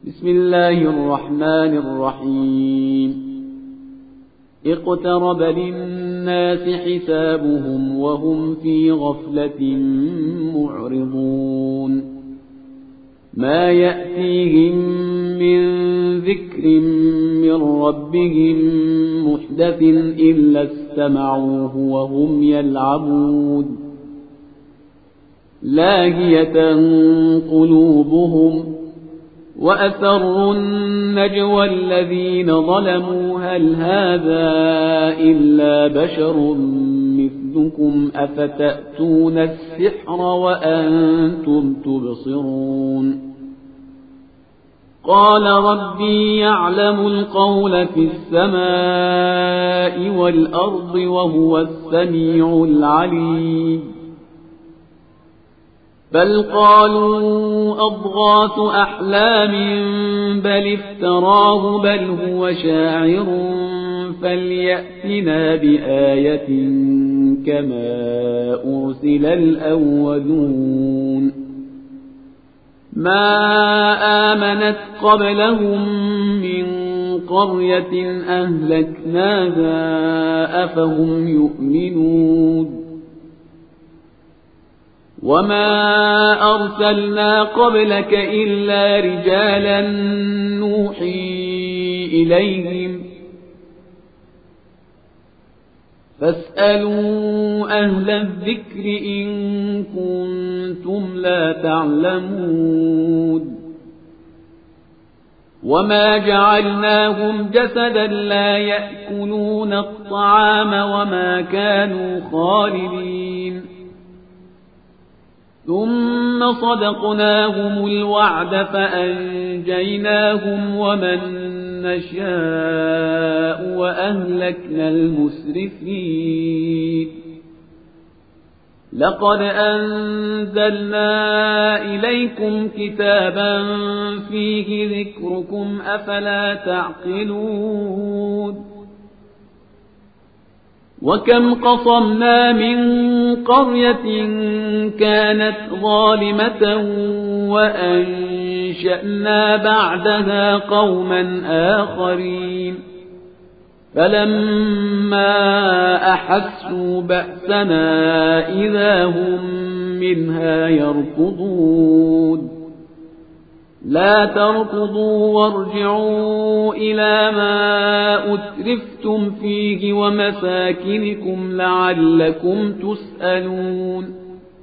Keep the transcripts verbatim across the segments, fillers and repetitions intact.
بسم الله الرحمن الرحيم اقترب للناس حسابهم وهم في غفلة معرضون ما يأتيهم من ذكر من ربهم محدث إلا استمعوه وهم يلعبون لاهية قلوبهم وأسروا النجوى الذين ظلموا هل هذا إلا بشر مثلكم أفتأتون السحر وأنتم تبصرون قال ربي يعلم القول في السماء والأرض وهو السميع العليم بل قالوا أضغاث أحلام بل افتراه بل هو شاعر فليأتنا بآية كما أرسل الأولون ما آمنت قبلهم من قرية أهلكناها أفهم يؤمنون وما أرسلنا قبلك إلا رجالا نوحي إليهم فاسألوا أهل الذكر إن كنتم لا تعلمون وما جعلناهم جسدا لا يأكلون الطعام وما كانوا خالدين ثم صدقناهم الوعد فأنجيناهم ومن نشاء وأهلكنا المسرفين لقد أنزلنا إليكم كتابا فيه ذكركم أفلا تعقلون وكم قصمنا من قرية كانت ظالمة وأنشأنا بعدها قوما آخرين فلما أحسوا بأسنا إذا هم منها يركضون لا تركضوا وارجعوا إلى ما أترفتم فيه ومساكنكم لعلكم تسألون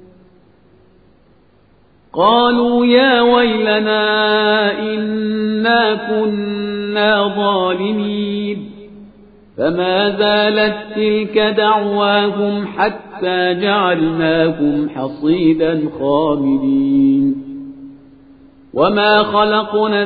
قالوا يا ويلنا إنا كنا ظالمين فما زالت تلك دعواهم حتى جعلناكم حصيدا خامدين وما خلقنا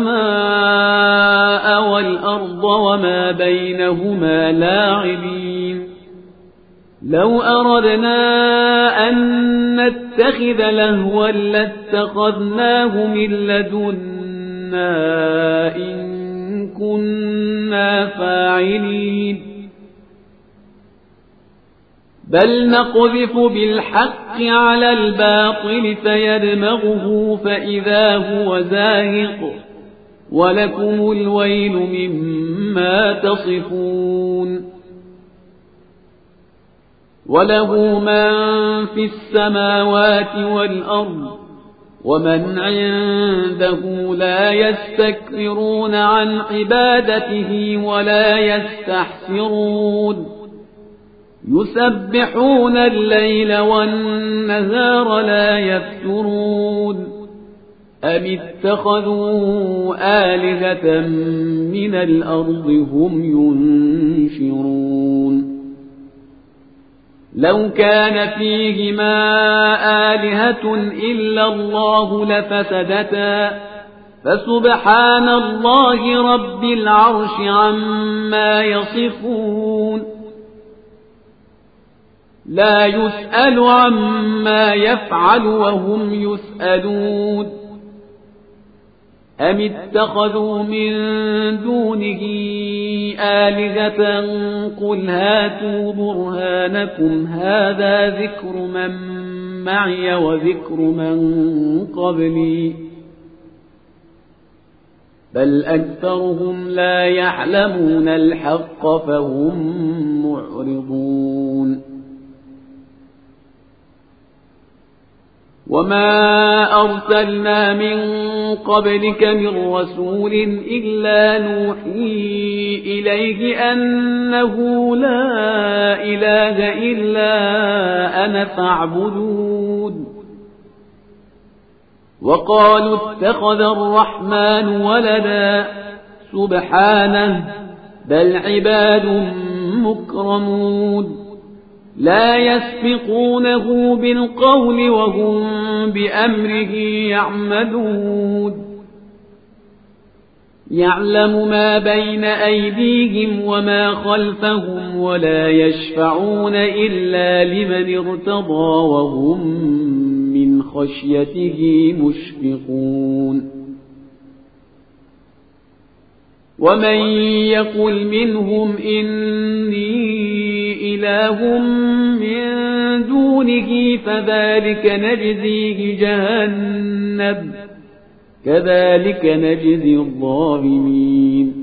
السماء والأرض وما بينهما لاعبين لو أردنا أن نتخذ لهوا لاتخذناه من لدنا إن كنا فاعلين بل نقذف بالحق على الباطل فيدمغه فإذا هو زاهق ولكم الويل مما تصفون وله من في السماوات والأرض ومن عنده لا يستكبرون عن عبادته ولا يستحسرون يسبحون الليل والنهار لا يفترون أم اتخذوا آلهة من الأرض هم ينشرون لو كان فيهما آلهة إلا الله لفسدتا فسبحان الله رب العرش عما يصفون لا يسأل عما يفعل وهم يسألون أم اتخذوا من دونه آلهة قل هاتوا برهانكم هذا ذكر من معي وذكر من قبلي بل أكثرهم لا يعلمون الحق فهم معرضون وما أرسلنا من قبلك من رسول إلا نوحي إليه أنه لا إله إلا أنا فاعبدون وقالوا اتخذ الرحمن ولدا سبحانه بل عباد مكرمون لا يسبقونه بالقول وهم بأمره يعملون يعلم ما بين أيديهم وما خلفهم ولا يشفعون إلا لمن ارتضى وهم من خشيته مشفقون ومن يقل منهم إني إله من دونه فذلك نجزيه جهنم كذلك نجزي الظالمين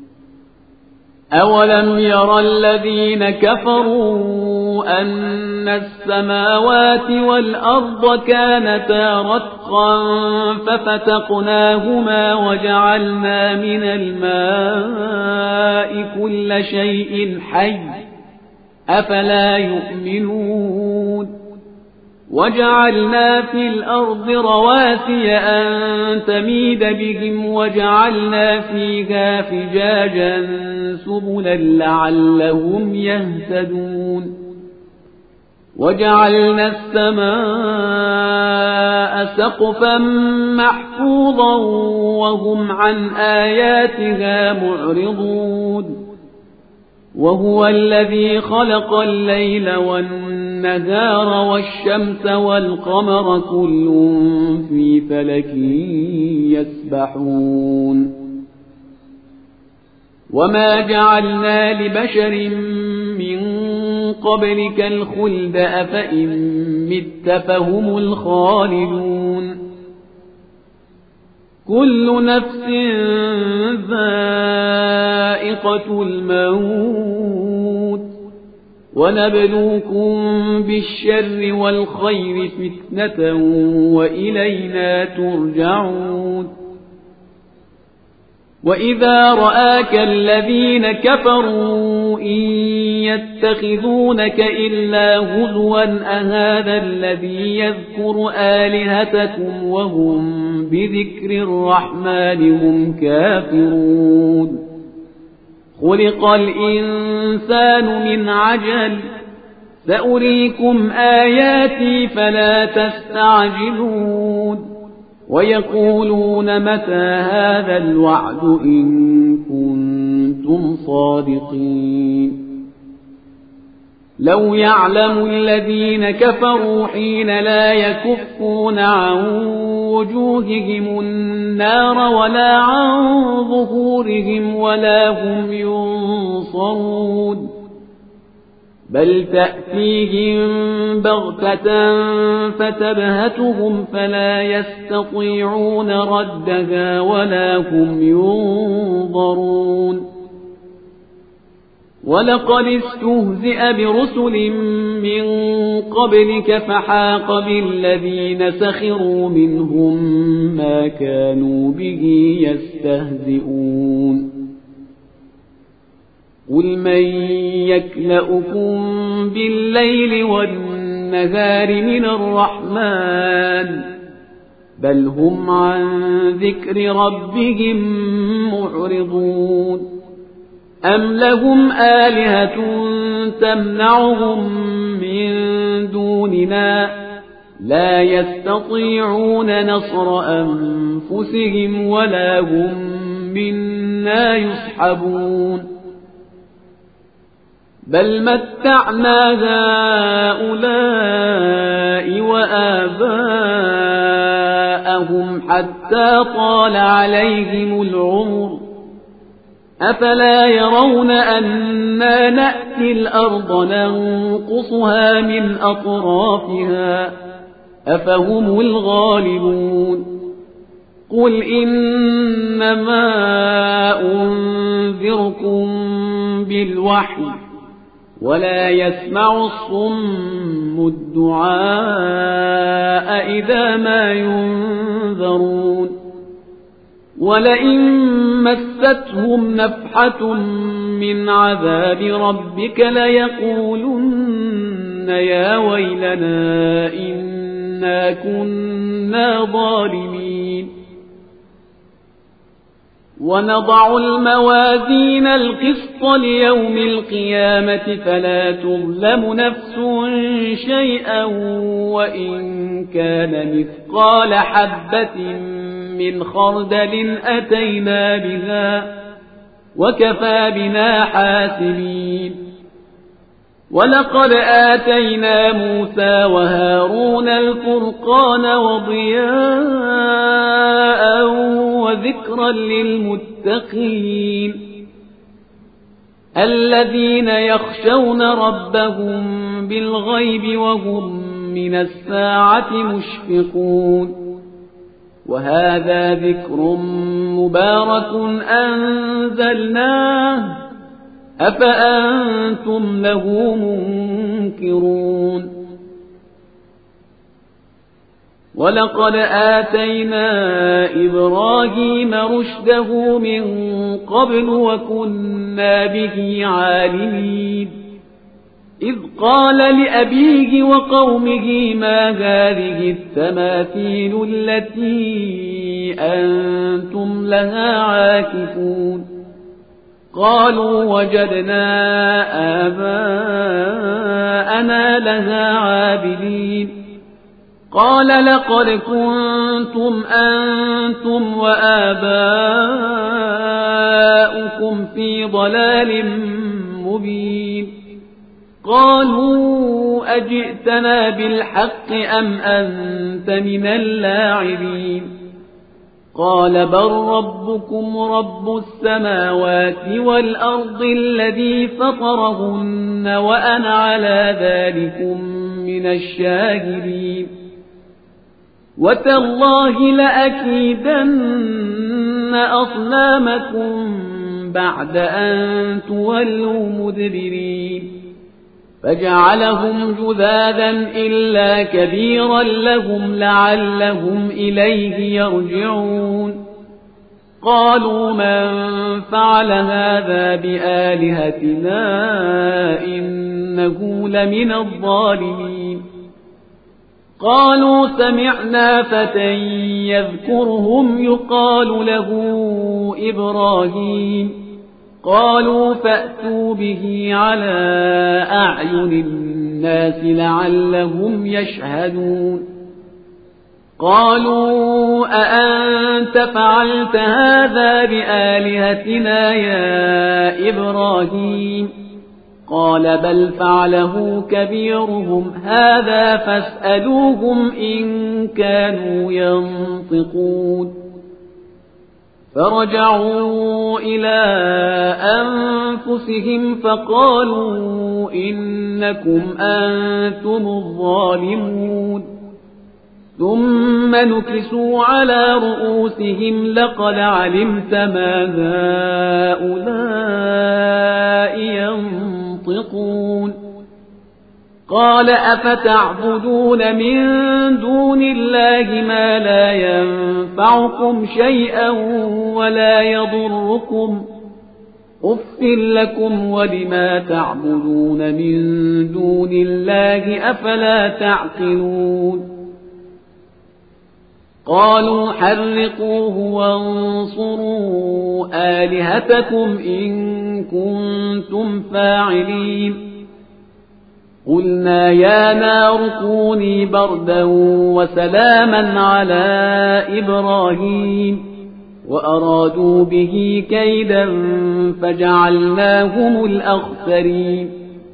أولم يرى الذين كفروا أن السماوات والأرض كانتا رتقا ففتقناهما وجعلنا من الماء كل شيء حي أفلا يؤمنون وجعلنا في الأرض رواسي أن تميد بهم وجعلنا فيها فجاجا سبلا لعلهم يهتدون وجعلنا السماء سقفا محفوظا وهم عن آياتها معرضون وهو الذي خلق الليل والنهار والشمس والقمر كل في فلك يسبحون وما جعلنا لبشر من قبلك الخلد أفإن مت فهم الخالدون كل نفس ذائقة الموت ونبلوكم بالشر والخير فتنة وإلينا ترجعون وإذا رآك الذين كفروا إن يتخذونك إلا هزوا أهذا الذي يذكر آلهتكم وهم بذكر الرحمن هم كافرون خلق الإنسان من عجل سأريكم آياتي فلا تستعجلون ويقولون متى هذا الوعد إن كنتم صادقين لو يعلم الذين كفروا حين لا يكفون عن وجوههم النار ولا عن ظهورهم ولا هم ينصرون بل تأتيهم بغتة فتبهتهم فلا يستطيعون ردها ولا هم ينظرون ولقد استهزئ برسل من قبلك فحاق بالذين سخروا منهم ما كانوا به يستهزئون قل من يكلؤكم بالليل والنهار من الرحمن بل هم عن ذكر ربهم معرضون أم لهم آلهة تمنعهم من دوننا لا يستطيعون نصر أنفسهم ولا هم منا يصحبون بل متعنا هؤلاء وآباءهم حتى طال عليهم العمر أفلا يرون أنا نأتي الأرض ننقصها من أطرافها أفهم الغالبون قل إنما أنذركم بالوحي ولا يسمع الصم الدعاء إذا ما ينذرون ولئن مستهم نفحة من عذاب ربك ليقولن يا ويلنا إنا كنا ظالمين ونضع الموازين القسط ليوم القيامة فلا تظلم نفس شيئا وإن كان مثقال حبة من خردل أتينا بها وكفى بنا حاسبين ولقد آتينا موسى وهارون الفرقان وضياء وذكرا للمتقين الذين يخشون ربهم بالغيب وهم من الساعة مشفقون وهذا ذكر مبارك أنزلناه أفأنتم له منكرون ولقد آتينا إبراهيم رشده من قبل وكنا به عالمين إذ قال لأبيه وقومه ما هذه التماثيل التي أنتم لها عاكفون قالوا وجدنا آباءنا لها عابدين قال لقد كنتم أنتم وآباؤكم في ضلال مبين قالوا أجئتنا بالحق أم أنت من اللاعبين قال بل ربكم رب السماوات والأرض الذي فطرهن وأنا على ذلكم من الشاهدين وتالله لأكيدن أصنامكم بعد أن تولوا مدبرين فجعلهم جذاذا إلا كبيرا لهم لعلهم إليه يرجعون قالوا من فعل هذا بآلهتنا إنه لمن الظالمين قالوا سمعنا فتى يذكرهم يقال له إبراهيم قالوا فأتوا به على أعين الناس لعلهم يشهدون قالوا أأنت فعلت هذا بآلهتنا يا إبراهيم قال بل فعله كبيرهم هذا فاسألوهم إن كانوا ينطقون فرجعوا إلى أنفسهم فقالوا إنكم أنتم الظالمون ثم نكسوا على رؤوسهم لقد علمت ما هؤلاء ينطقون قال أفتعبدون من دون الله ما لا ينفعكم شيئا ولا يضركم أف لكم ولما تعبدون من دون الله أفلا تعقلون قالوا حرقوه وانصروا آلهتكم إن كنتم فاعلين قلنا يا نار كوني بردا وسلاما على إبراهيم وأرادوا به كيدا فجعلناهم الأخسرين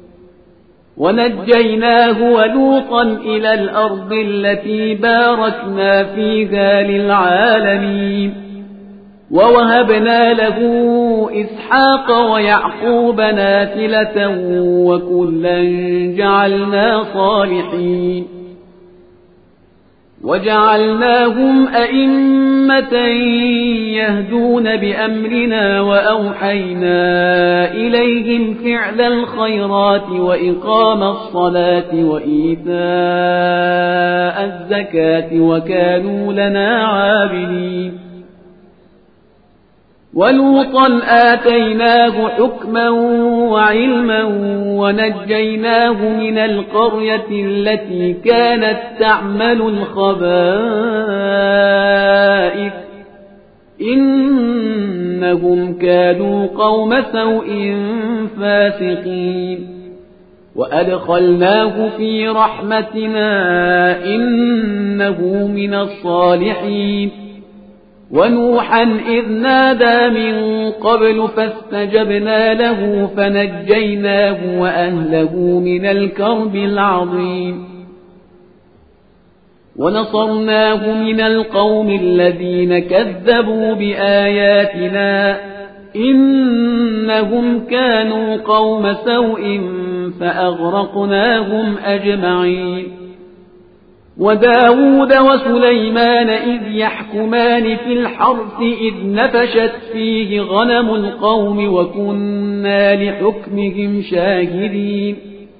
ونجيناه ولوطا إلى الأرض التي باركنا فيها للعالمين ووهبنا له إسحاق ويعقوب نافلة وكلا جعلنا صالحين وجعلناهم أئمة يهدون بأمرنا وأوحينا إليهم فعل الخيرات وإقام الصلاة وإيتاء الزكاة وكانوا لنا عابدين ولوطا آتيناه حكما وعلما ونجيناه من القرية التي كانت تعمل الخبائث إنهم كانوا قوم سوء فاسقين وأدخلناه في رحمتنا إنه من الصالحين ونوحا إذ نادى من قبل فاستجبنا له فنجيناه وأهله من الكرب العظيم ونصرناه من القوم الذين كذبوا بآياتنا إنهم كانوا قوم سوء فأغرقناهم أجمعين وداود وسليمان إذ يحكمان في الحرث إذ نفشت فيه غنم القوم وكنا لحكمهم شاهدين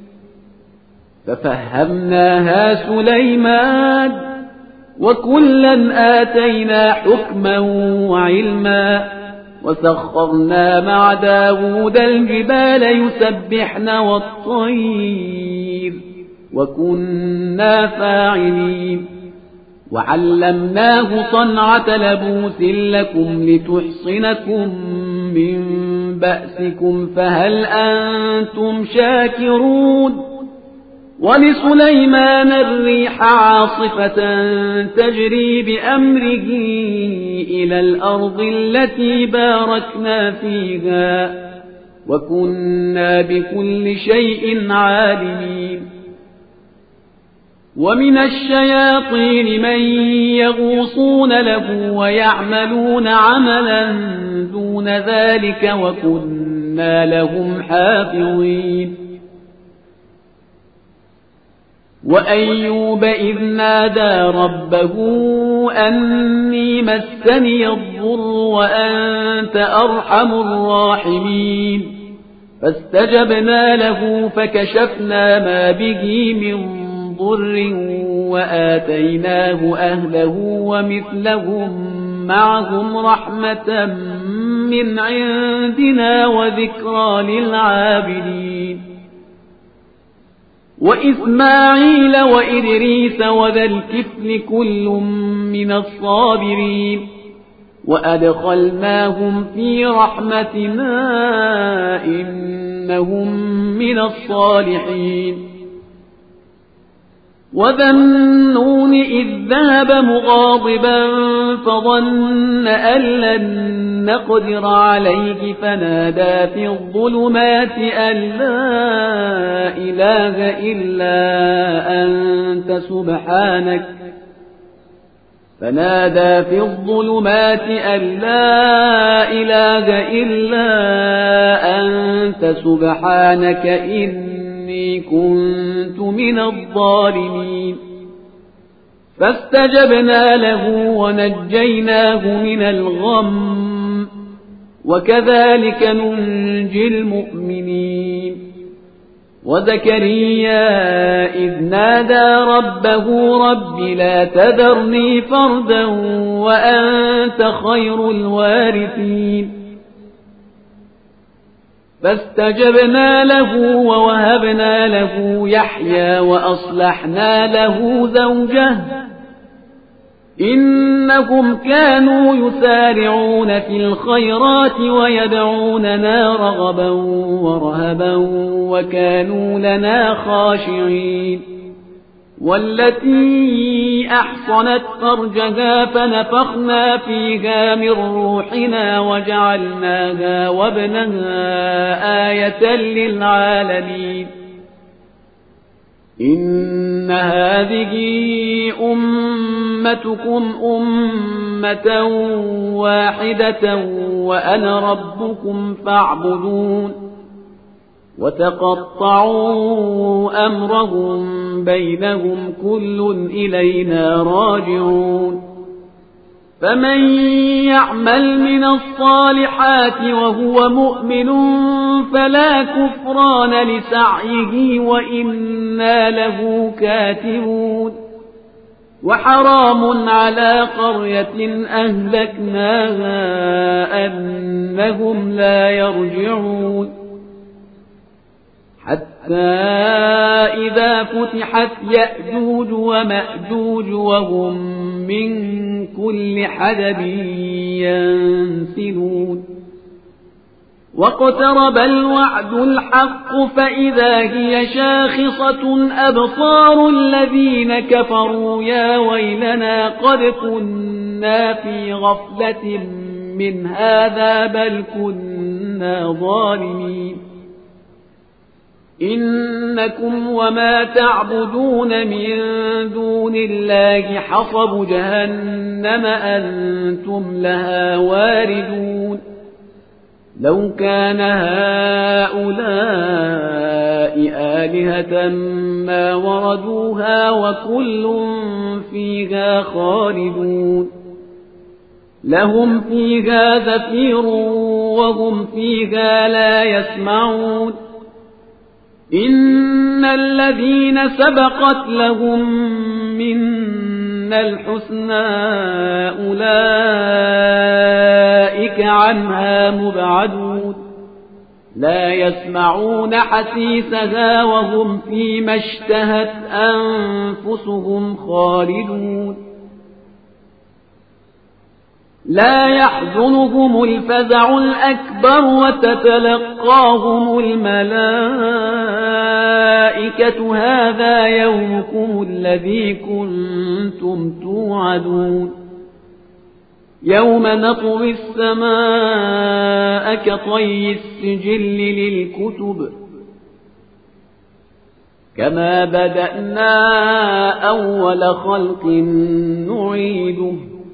ففهمناها سليمان وكلا آتينا حكما وعلما وسخرنا مع داود الجبال يسبحن والطير وكنا فاعلين وعلمناه صنعة لبوس لكم لتحصنكم من بأسكم فهل أنتم شاكرون ولسليمان الريح عاصفة تجري بأمره إلى الأرض التي باركنا فيها وكنا بكل شيء عالمين ومن الشياطين من يغوصون له ويعملون عملا دون ذلك وكنا لهم حافظين وأيوب إذ نادى ربه أني مسني الضر وأنت أرحم الراحمين فاستجبنا له فكشفنا ما به من ضر وآتيناه أهله ومثلهم معهم رحمة من عندنا وذكرى للعابدين وإسماعيل وإدريس وذا الكفل كل من الصابرين وأدخلناهم في رحمتنا إنهم من الصالحين وذا النون إذ ذهب مغاضبا فظن أن لن نقدر عليه فنادى في الظلمات أن لا إله إلا أنت سبحانك فنادى في الظلمات أن لا إله إلا أنت سبحانك إني كنت من الظالمين فاستجبنا له ونجيناه من الغم وكذلك ننجي المؤمنين وزكريا إذ نادى ربه رب لا تذرني فردا وأنت خير الوارثين فاستجبنا له ووهبنا له يحيى وأصلحنا له زوجه إنهم كانوا يسارعون في الخيرات ويدعوننا رغبا ورهبا وكانوا لنا خاشعين والتي أحصنت فرجها فنفخنا فيها من روحنا وجعلناها وابنها آية للعالمين إن هذه أمتكم أمة واحدة وأنا ربكم فاعبدون وتقطعوا أمرهم بينهم كل إلينا راجعون فمن يعمل من الصالحات وهو مؤمن فلا كفران لسعيه وإنا له كاتبون وحرام على قرية أهلكناها أنهم لا يرجعون حتى إذا فتحت يأجوج ومأجوج وهم من كل حدب ينسلون واقترب الوعد الحق فإذا هي شاخصة أبصار الذين كفروا يا ويلنا قد كنا في غفلة من هذا بل كنا ظالمين إنكم وما تعبدون من دون الله حصب جهنم أنتم لها واردون لو كان هؤلاء آلهة ما وردوها وكل فيها خالدون لهم فيها زفير وهم فيها لا يسمعون إن الذين سبقت لهم منا الحسنى أولئك عنها مبعدون لا يسمعون حسيسها وهم فيما اشتهت أنفسهم خالدون لا يحزنهم الفزع الأكبر وتتلقاهم الملائكة هذا يومكم الذي كنتم توعدون يوم نطوي السماء كطي السجل للكتب كما بدأنا أول خلق نعيده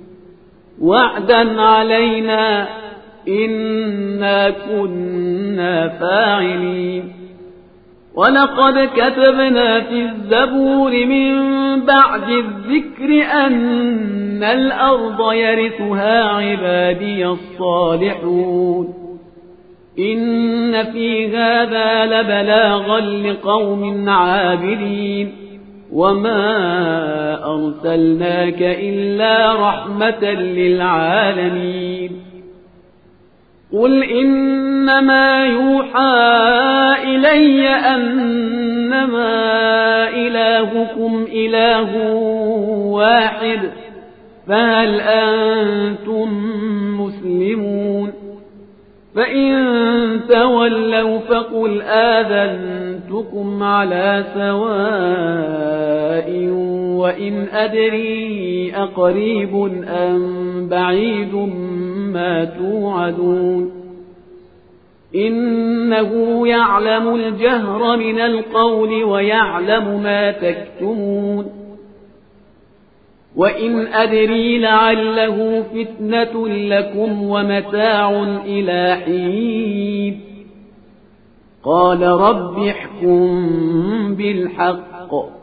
وعدا علينا إنا كنا فاعلين ولقد كتبنا في الزبور من بعد الذكر أن الأرض يرثها عبادي الصالحون إن في هذا لبلاغا لقوم عابدين وما أرسلناك إلا رحمة للعالمين قل إنما يوحى إلي أنما إلهكم إله واحد فهل أنتم مسلمون فإن تولوا فقل آذنتكم على سواء وإن أدري أقريب أم بعيد ما توعدون إنه يعلم الجهر من القول ويعلم ما تكتمون وإن أدري لعله فتنة لكم ومتاع إلى حين قال رب احكم بالحق